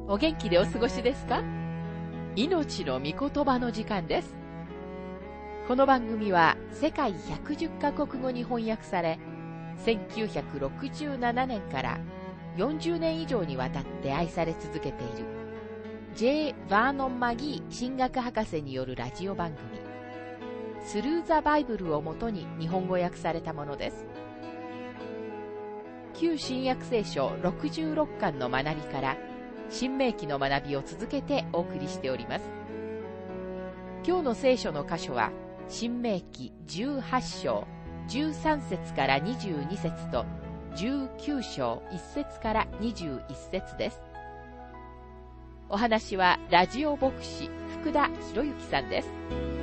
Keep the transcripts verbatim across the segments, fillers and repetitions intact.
お元気でお過ごしですか？命の御言葉の時間です。この番組は世界ひゃくじゅっカ国語に翻訳され、せんきゅうひゃくろくじゅうななねんからよんじゅうねん以上にわたって愛され続けている J. バーノン・マギー神学博士によるラジオ番組スルー・ザ・バイブルをもとに日本語訳されたものです。旧新約聖書ろくじゅうろっかんの学びから新明記の学びを続けてお送りしております。今日の聖書の箇所は新明記じゅうはちしょうじゅうさんせつからにじゅうにせつとじゅうきゅうしょういっせつからにじゅういっせつです。お話はラジオ牧師福田博之さんです。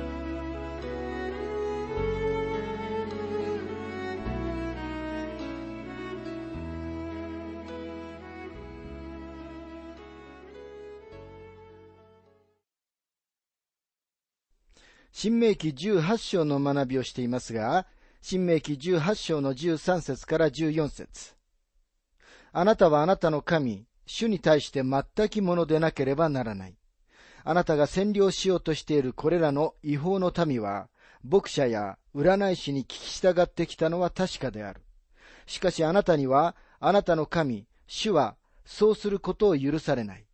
新明記じゅうはちしょうの学びをしていますが、新明記じゅうはちしょうのじゅうさんせつからじゅうよんせつ。あなたはあなたの神、主に対して全きものでなければならない。あなたが占領しようとしているこれらの違法の民は、牧者や占い師に聞き従ってきたのは確かである。しかしあなたには、あなたの神、主はそうすることを許されない。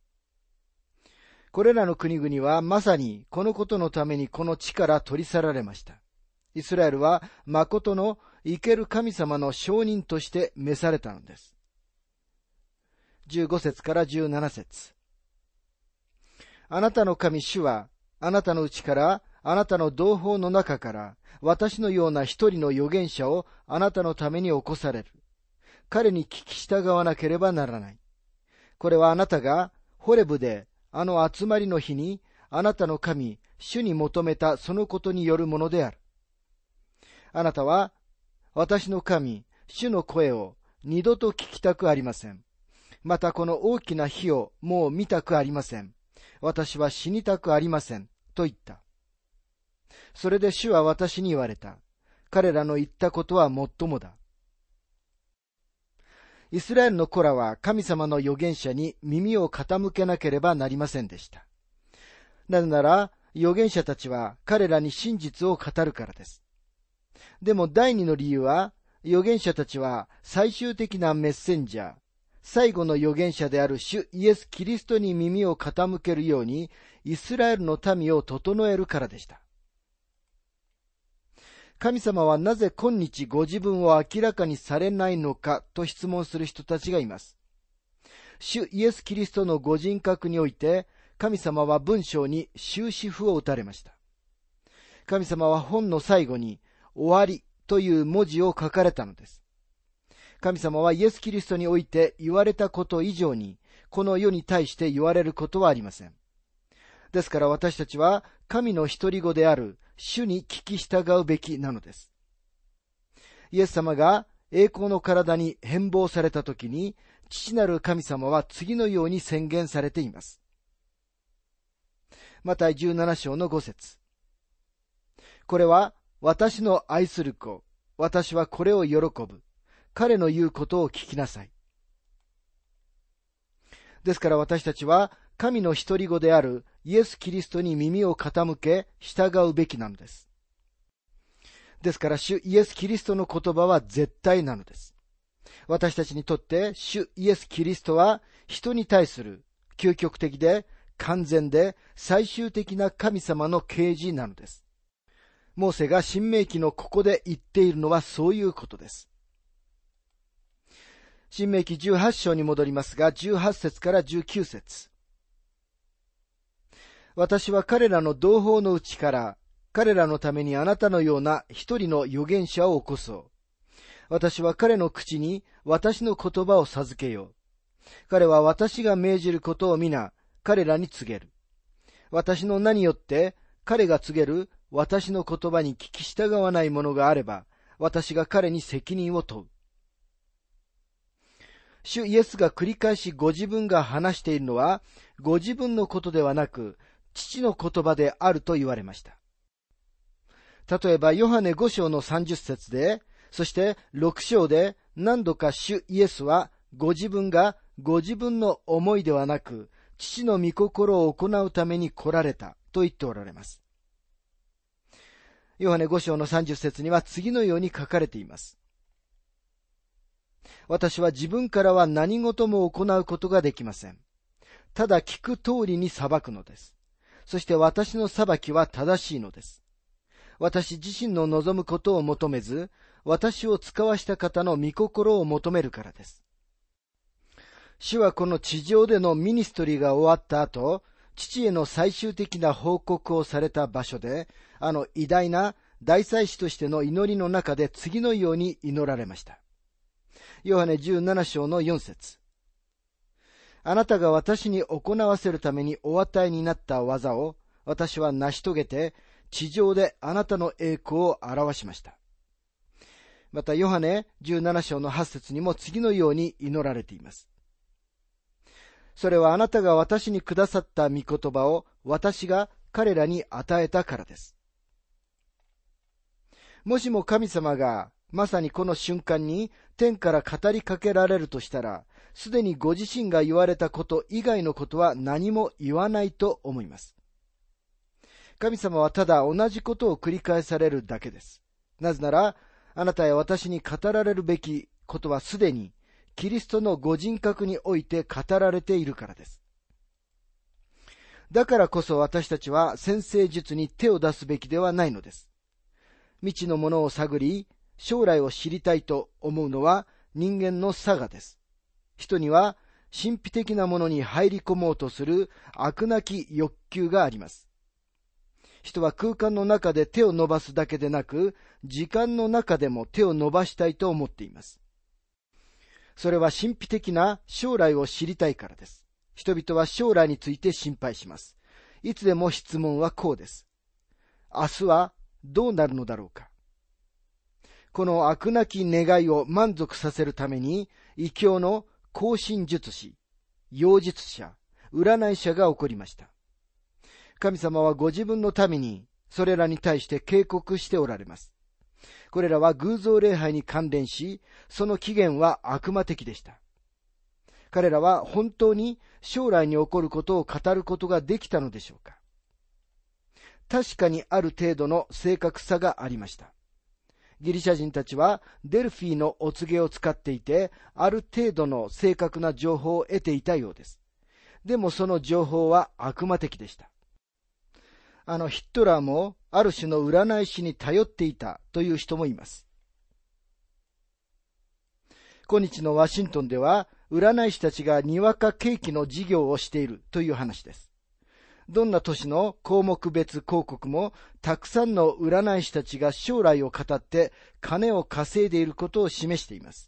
これらの国々はまさにこのことのためにこの地から取り去られました。イスラエルは誠の生ける神様の証人として召されたのです。じゅうごせつからじゅうななせつ。あなたの神主はあなたのうちからあなたの同胞の中から私のような一人の預言者をあなたのために起こされる。彼に聞き従わなければならない。これはあなたがホレブであの集まりの日にあなたの神、主に求めたそのことによるものである。あなたは私の神、主の声を二度と聞きたくありません。またこの大きな火をもう見たくありません。私は死にたくありません。と言った。それで主は私に言われた。彼らの言ったことはもっともだ。イスラエルの子らは神様の預言者に耳を傾けなければなりませんでした。なぜなら、預言者たちは彼らに真実を語るからです。でも第二の理由は、預言者たちは最終的なメッセンジャー、最後の預言者である主イエス・キリストに耳を傾けるように、イスラエルの民を整えるからでした。神様はなぜ今日ご自分を明らかにされないのかと質問する人たちがいます。主イエス・キリストのご人格において、神様は文章に終止符を打たれました。神様は本の最後に終わりという文字を書かれたのです。神様はイエス・キリストにおいて言われたこと以上に、この世に対して言われることはありません。ですから私たちは神の独り子である主に聞き従うべきなのです。イエス様が栄光の体に変貌されたときに、父なる神様は次のように宣言されています。マタイじゅうななしょうのごせつ。これは私の愛する子、私はこれを喜ぶ。彼の言うことを聞きなさい。ですから私たちは神の独り子であるイエス・キリストに耳を傾け従うべきなのです。ですから主イエス・キリストの言葉は絶対なのです。私たちにとって主イエス・キリストは人に対する究極的で完全で最終的な神様の啓示なのです。モーセが新明記のここで言っているのはそういうことです。新明記じゅうはちしょうに戻りますが、じゅうはちせつからじゅうきゅうせつ。私は彼らの同胞のうちから、彼らのためにあなたのような一人の預言者を起こそう。私は彼の口に私の言葉を授けよう。彼は私が命じることを皆、彼らに告げる。私の名によって彼が告げる私の言葉に聞き従わないものがあれば、私が彼に責任を問う。主イエスが繰り返しご自分が話しているのは、ご自分のことではなく、父の言葉であると言われました。例えば、ヨハネごしょうのさんじゅっせつで、そしてろくしょうで何度か主イエスはご自分がご自分の思いではなく、父の御心を行うために来られたと言っておられます。ヨハネご章のさんじゅっ節には次のように書かれています。私は自分からは何事も行うことができません。ただ聞く通りに裁くのです。そして私の裁きは正しいのです。私自身の望むことを求めず、私を使わした方の御心を求めるからです。主はこの地上でのミニストリーが終わった後、父への最終的な報告をされた場所で、あの偉大な大祭司としての祈りの中で次のように祈られました。ヨハネじゅうなな章のよん節。あなたが私に行わせるためにお与えになった技を私は成し遂げて、地上であなたの栄光を表しました。またヨハネじゅうなな章のはち節にも次のように祈られています。それはあなたが私にくださった御言葉を私が彼らに与えたからです。もしも神様がまさにこの瞬間に天から語りかけられるとしたら、すでにご自身が言われたこと以外のことは何も言わないと思います。神様はただ同じことを繰り返されるだけです。なぜなら、あなたや私に語られるべきことはすでにキリストのご人格において語られているからです。だからこそ私たちは占星術に手を出すべきではないのです。未知のものを探り、将来を知りたいと思うのは人間の性です。人には神秘的なものに入り込もうとする飽なき欲求があります。人は空間の中で手を伸ばすだけでなく、時間の中でも手を伸ばしたいと思っています。それは神秘的な将来を知りたいからです。人々は将来について心配します。いつでも質問はこうです。明日はどうなるのだろうか。この飽くなき願いを満足させるために、異教の行神術師、妖術者、占い者が起こりました。神様はご自分のためにそれらに対して警告しておられます。これらは偶像礼拝に関連し、その起源は悪魔的でした。彼らは本当に将来に起こることを語ることができたのでしょうか。確かにある程度の正確さがありました。ギリシャ人たちはデルフィーのお告げを使っていて、ある程度の正確な情報を得ていたようです。でもその情報は悪魔的でした。あのヒットラーもある種の占い師に頼っていたという人もいます。今日のワシントンでは占い師たちがにわか景気の事業をしているという話です。どんな都市の項目別広告もたくさんの占い師たちが将来を語って金を稼いでいることを示しています。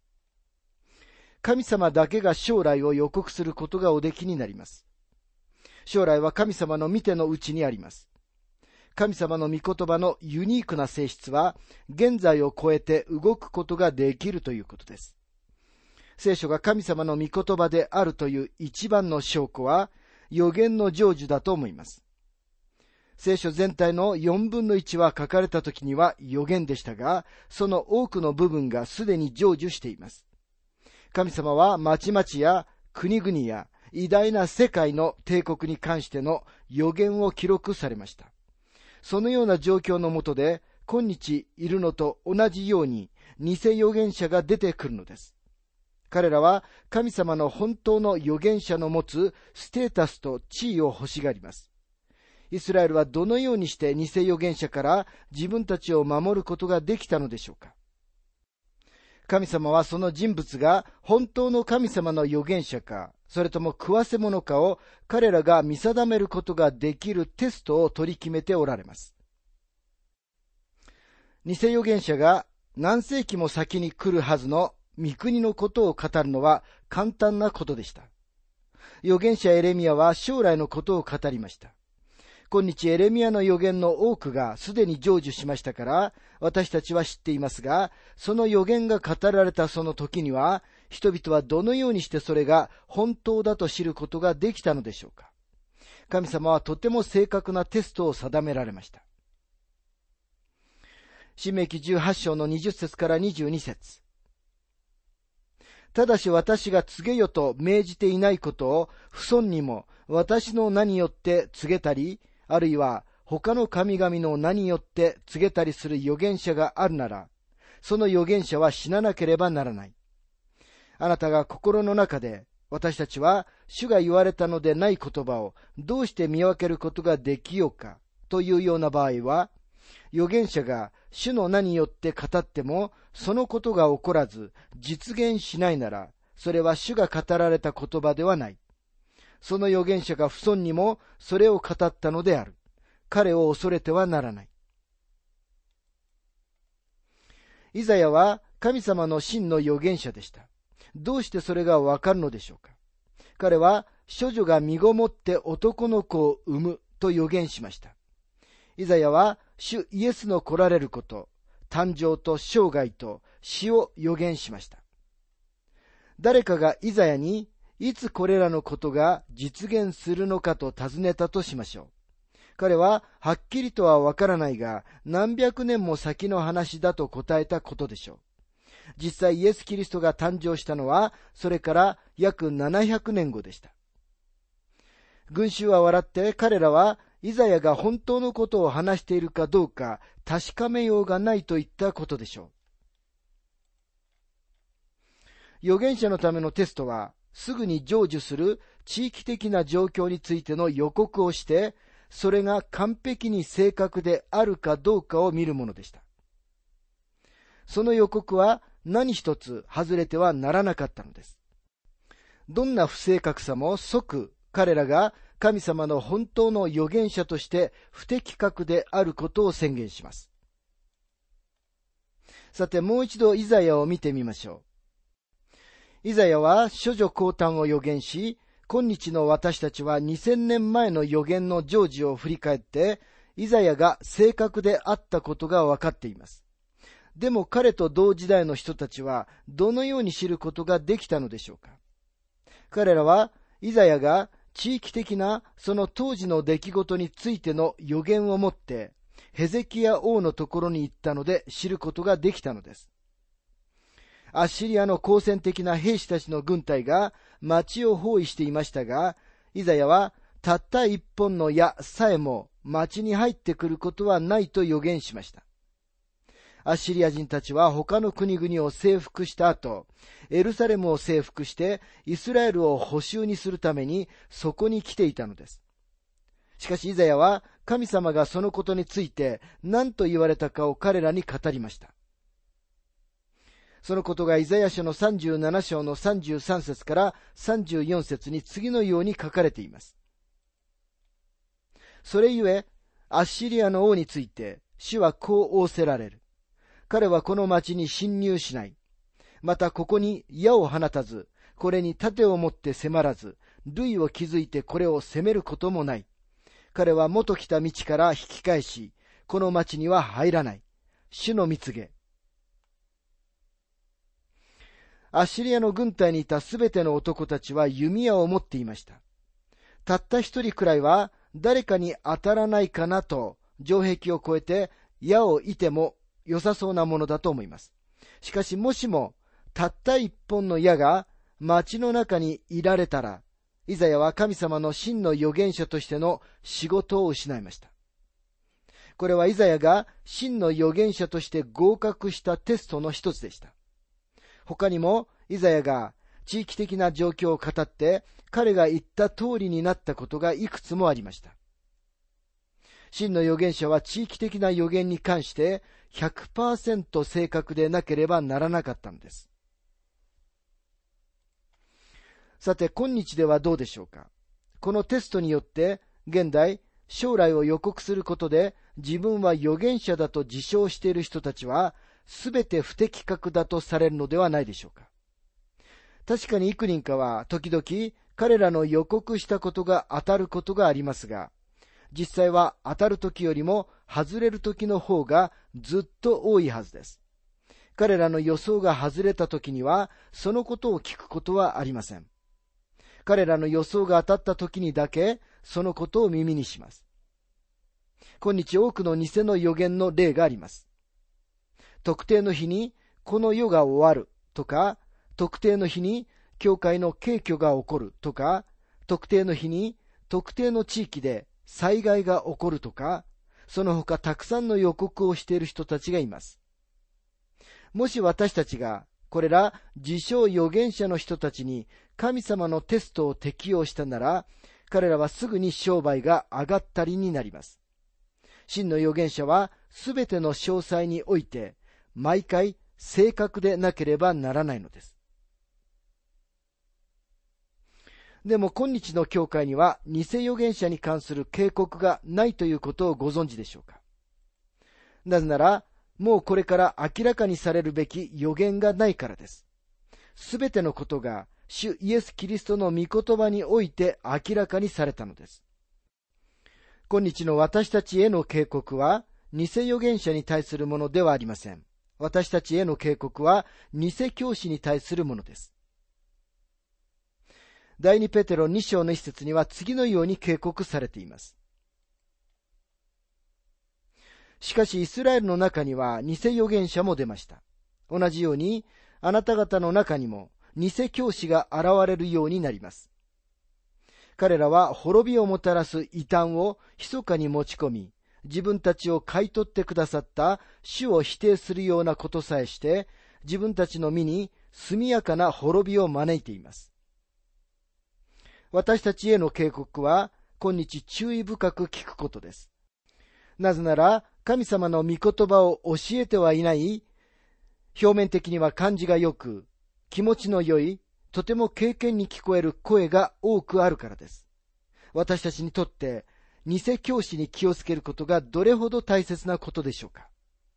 神様だけが将来を予告することがおできになります。将来は神様の見てのうちにあります。神様の御言葉のユニークな性質は現在を超えて動くことができるということです。聖書が神様の御言葉であるという一番の証拠は予言の成就だと思います。聖書全体のよんぶんのいちは書かれた時には予言でしたが、その多くの部分がすでに成就しています。神様は町々や国々や偉大な世界の帝国に関しての予言を記録されました。そのような状況の下で今日いるのと同じように偽預言者が出てくるのです。彼らは神様の本当の預言者の持つステータスと地位を欲しがります。イスラエルはどのようにして偽預言者から自分たちを守ることができたのでしょうか。神様はその人物が本当の神様の預言者か、それとも食わせ者かを彼らが見定めることができるテストを取り決めておられます。偽預言者が何世紀も先に来るはずの御国のことを語るのは簡単なことでした。預言者エレミヤは将来のことを語りました。今日エレミヤの預言の多くがすでに成就しましたから私たちは知っていますが、その預言が語られたその時には人々はどのようにしてそれが本当だと知ることができたのでしょうか。神様はとても正確なテストを定められました。申命記じゅうはち章のにじゅっ節からにじゅうに節。 ただし私が告げよと命じていないことを不尊にも私の名によって告げたり、あるいは他の神々の名によって告げたりする預言者があるなら、その預言者は死ななければならない。あなたが心の中で、私たちは主が言われたのでない言葉をどうして見分けることができようかというような場合は、預言者が主の名によって語ってもそのことが起こらず実現しないなら、それは主が語られた言葉ではない。その預言者が不尊にもそれを語ったのである。彼を恐れてはならない。イザヤは神様の真の預言者でした。どうしてそれがわかるのでしょうか。彼は処女が身ごもって男の子を産むと預言しました。イザヤは主イエスの来られること、誕生と生涯と死を預言しました。誰かがイザヤにいつこれらのことが実現するのかと尋ねたとしましょう。彼ははっきりとはわからないが、何百年も先の話だと答えたことでしょう。実際イエス・キリストが誕生したのは、それから約ななひゃくねんごでした。群衆は笑って、彼らはイザヤが本当のことを話しているかどうか確かめようがないといったことでしょう。預言者のためのテストは、すぐに成就する地域的な状況についての予告をして、それが完璧に正確であるかどうかを見るものでした。その予告は何一つ外れてはならなかったのです。どんな不正確さも即彼らが神様の本当の預言者として不適格であることを宣言します。さてもう一度イザヤを見てみましょう。イザヤは処女降誕を預言し、今日の私たちはにせんねんまえの預言の成就を振り返って、イザヤが正確であったことが分かっています。でも彼と同時代の人たちはどのように知ることができたのでしょうか。彼らはイザヤが地域的なその当時の出来事についての予言を持ってヘゼキヤ王のところに行ったので知ることができたのです。アッシリアの好戦的な兵士たちの軍隊が町を包囲していましたが、イザヤはたった一本の矢さえも町に入ってくることはないと予言しました。アッシリア人たちは他の国々を征服した後、エルサレムを征服してイスラエルを捕囚にするためにそこに来ていたのです。しかしイザヤは神様がそのことについて何と言われたかを彼らに語りました。そのことがイザヤ書のさんじゅうなな章のさんじゅうさん節からさんじゅうよん節に次のように書かれています。それゆえ、アッシリアの王について主はこう仰せられる。彼はこの町に侵入しない。またここに矢を放たず、これに盾を持って迫らず、塁を築いてこれを攻めることもない。彼は元来た道から引き返し、この町には入らない。主の蜜げ。アッシリアの軍隊にいたすべての男たちは弓矢を持っていました。たった一人くらいは誰かに当たらないかなと城壁を越えて矢を射ても良さそうなものだと思います。しかしもしもたった一本の矢が町の中にいられたら、イザヤは神様の真の預言者としての仕事を失いました。これはイザヤが真の預言者として合格したテストの一つでした。他にもイザヤが地域的な状況を語って彼が言った通りになったことがいくつもありました。真の預言者は地域的な預言に関して ひゃくパーセント 正確でなければならなかったのです。さて今日ではどうでしょうか。このテストによって現代将来を予告することで自分は預言者だと自称している人たちはすべて不適格だとされるのではないでしょうか。確かに幾人かは時々彼らの予告したことが当たることがありますが、実際は当たる時よりも外れる時の方がずっと多いはずです。彼らの予想が外れた時にはそのことを聞くことはありません。彼らの予想が当たった時にだけそのことを耳にします。今日多くの偽の預言の例があります。特定の日にこの世が終わるとか、 特定の日に教会の景挙が起こるとか、特定の日に特定の地域で災害が起こるとか、その他たくさんの予告をしている人たちがいます。もし私たちがこれら自称預言者の人たちに神様のテストを適用したなら、彼らはすぐに商売が上がったりになります。真の預言者はすべての詳細において毎回正確でなければならないのです。でも今日の教会には偽預言者に関する警告がないということをご存知でしょうか。なぜなら、もうこれから明らかにされるべき預言がないからです。すべてのことが主イエス・キリストの御言葉において明らかにされたのです。今日の私たちへの警告は偽預言者に対するものではありません。私たちへの警告は偽教師に対するものです。第二ペテロに章の一節には次のように警告されています。しかしイスラエルの中には偽預言者も出ました。同じようにあなた方の中にも偽教師が現れるようになります。彼らは滅びをもたらす異端を密かに持ち込み、自分たちを買い取ってくださった主を否定するようなことさえして、自分たちの身に速やかな滅びを招いています。私たちへの警告は今日注意深く聞くことです。なぜなら神様の御言葉を教えてはいない、表面的には感じがよく、気持ちの良い、とても敬虔に聞こえる声が多くあるからです。私たちにとって偽教師に気をつけることがどれほど大切なことでしょうか。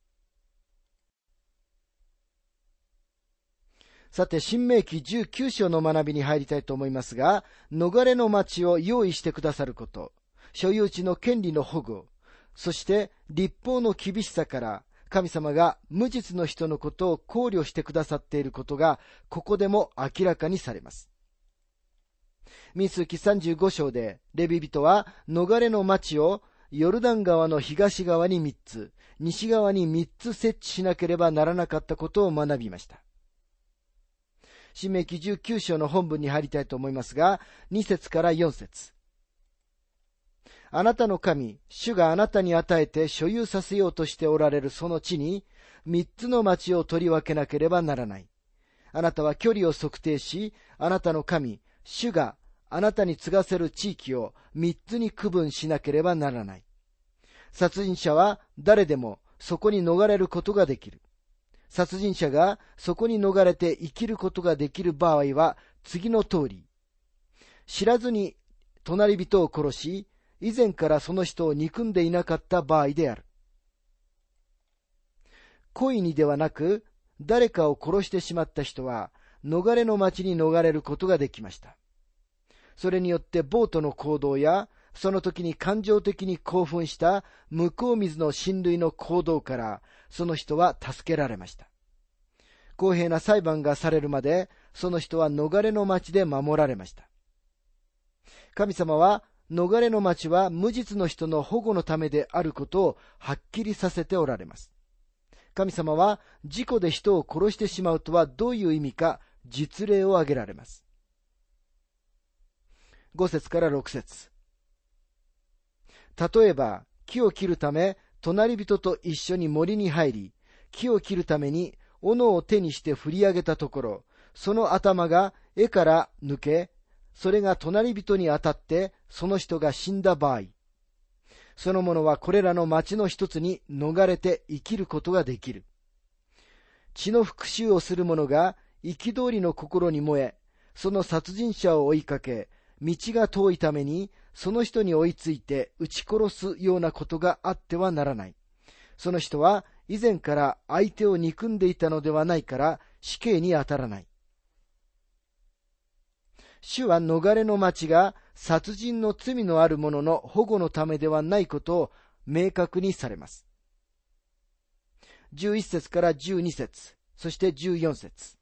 さて、申命記じゅうきゅう章の学びに入りたいと思いますが、逃れの町を用意してくださること、所有地の権利の保護、そして立法の厳しさから神様が無実の人のことを考慮してくださっていることがここでも明らかにされます。民数記さんじゅうご章でレビ人は逃れの町をヨルダン川の東側にみっつ、西側にみっつ設置しなければならなかったことを学びました。申命記じゅうきゅう章の本文に入りたいと思いますが、に節からよん節。あなたの神、主があなたに与えて所有させようとしておられるその地に、三つの町を取り分けなければならない。あなたは距離を測定し、あなたの神、主があなたに継がせる地域を三つに区分しなければならない。殺人者は誰でもそこに逃れることができる。殺人者がそこに逃れて生きることができる場合は次の通り。知らずに隣人を殺し、以前からその人を憎んでいなかった場合である。故意にではなく、誰かを殺してしまった人は、逃れの町に逃れることができました。それによってボートの行動や、その時に感情的に興奮した向こう水の親類の行動から、その人は助けられました。公平な裁判がされるまで、その人は逃れの町で守られました。神様は、逃れの町は無実の人の保護のためであることをはっきりさせておられます。神様は事故で人を殺してしまうとはどういう意味か実例を挙げられます。ご節からろく節。例えば木を切るため隣人と一緒に森に入り、木を切るために斧を手にして振り上げたところ、その頭が柄から抜け、それが隣人に当たってその人が死んだ場合、その者はこれらの町の一つに逃れて生きることができる。血の復讐をする者が憤りの心に燃え、その殺人者を追いかけ、道が遠いためにその人に追いついて撃ち殺すようなことがあってはならない。その人は以前から相手を憎んでいたのではないから死刑に当たらない。主は逃れの町が殺人の罪のある者の保護のためではないことを明確にされます。じゅういち節からじゅうに節、そしてじゅうよん節。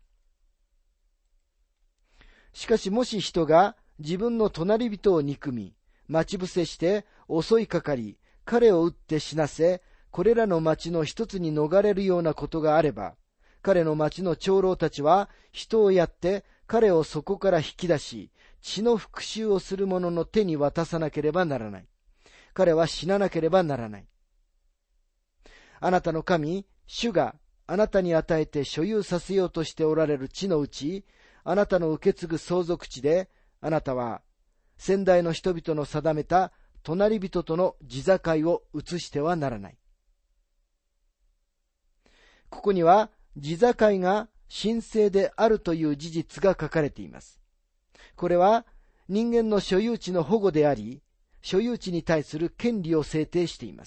しかしもし人が自分の隣人を憎み、待ち伏せして襲いかかり、彼を撃って死なせ、これらの町の一つに逃れるようなことがあれば、 彼の町の長老たちは人をやって彼をそこから引き出し、血の復讐をする者の手に渡さなければならない。彼は死ななければならない。あなたの神、主があなたに与えて所有させようとしておられる地のうち、あなたの受け継ぐ相続地で、あなたは先代の人々の定めた隣人との地境を移してはならない。ここには地境が神聖であるという事実が書かれています。これは人間の所有地の保護であり、所有地に対する権利を制定しています。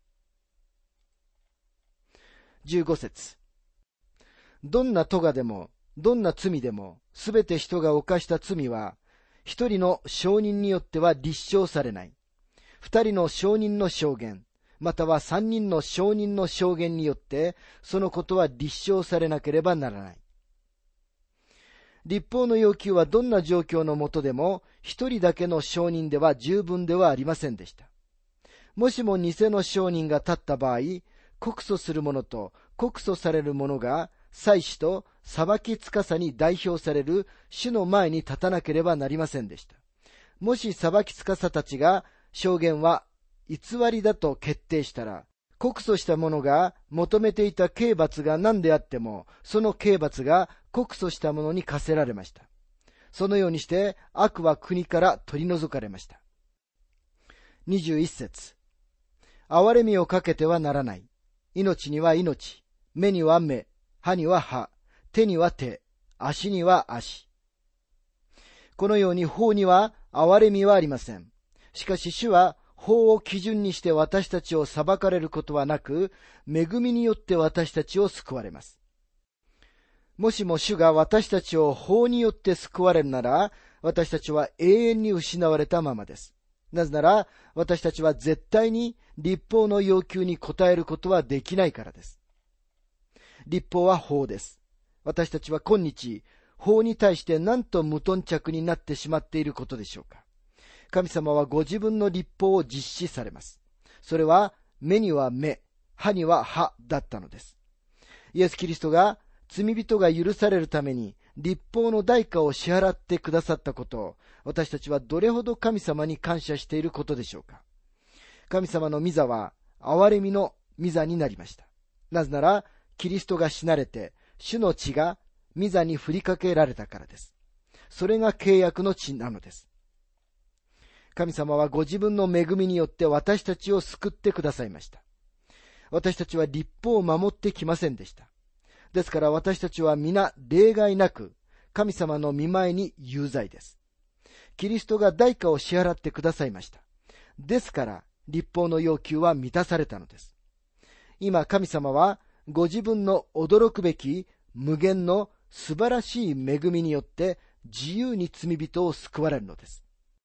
じゅうご節。どんな咎でも、どんな罪でも、すべて人が犯した罪は、一人の証人によっては立証されない。二人の証人の証言、または三人の証人の証言によって、そのことは立証されなければならない。律法の要求はどんな状況のもとでも、一人だけの証人では十分ではありませんでした。もしも偽の証人が立った場合、告訴する者と告訴される者が、祭司と裁き司に代表される主の前に立たなければなりませんでした。もし裁き司たちが証言は偽りだと決定したら、告訴した者が求めていた刑罰が何であっても、その刑罰が告訴した者に課せられました。そのようにして悪は国から取り除かれました。にじゅういっ節。憐れみをかけてはならない。命には命、目には目、歯には歯、手には手、足には足。このように法には憐れみはありません。しかし主は法を基準にして私たちを裁かれることはなく、恵みによって私たちを救われます。もしも主が私たちを法によって救われるなら、私たちは永遠に失われたままです。なぜなら、私たちは絶対に律法の要求に応えることはできないからです。律法は法です。私たちは今日、法に対して何と無頓着になってしまっていることでしょうか。神様はご自分の律法を実施されます。それは目には目、歯には歯だったのです。イエス・キリストが罪人が許されるために律法の代価を支払ってくださったことを、私たちはどれほど神様に感謝していることでしょうか。神様の御座は憐れみの御座になりました。なぜならキリストが死なれて主の血が御座に振りかけられたからです。それが契約の血なのです。神様はご自分の恵みによって私たちを救ってくださいました。私たちは律法を守ってきませんでした。ですから私たちは皆例外なく神様の御前に有罪です。キリストが代価を支払ってくださいました。ですから律法の要求は満たされたのです。今神様はご自分の驚くべき無限の素晴らしい恵みによって自由に罪人を救われるのです。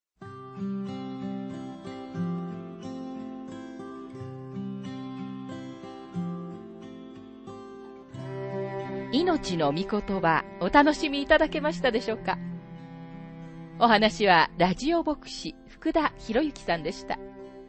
命の御言葉、お楽しみいただけましたでしょうか。お話はラジオ牧師福田博之さんでした。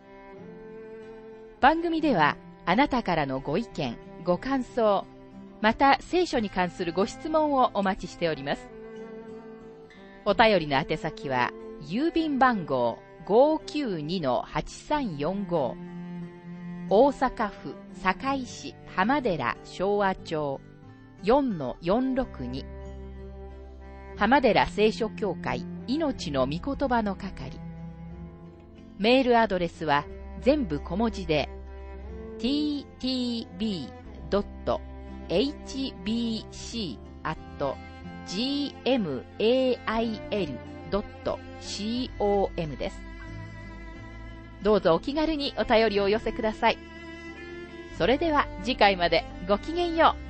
番組ではあなたからのご意見、ご感想、また聖書に関するご質問をお待ちしております。お便りの宛先は郵便番号 ごーきゅうにのはちさんよんご 大阪府堺市浜寺昭和町 よんのよんろくに 浜寺聖書協会命の御言葉の係。メールアドレスは全部小文字で ティーティービードットエイチビーシーアットジーエムエーアイエルドットコム です。どうぞお気軽にお便りをお寄せください。それでは次回までごきげんよう。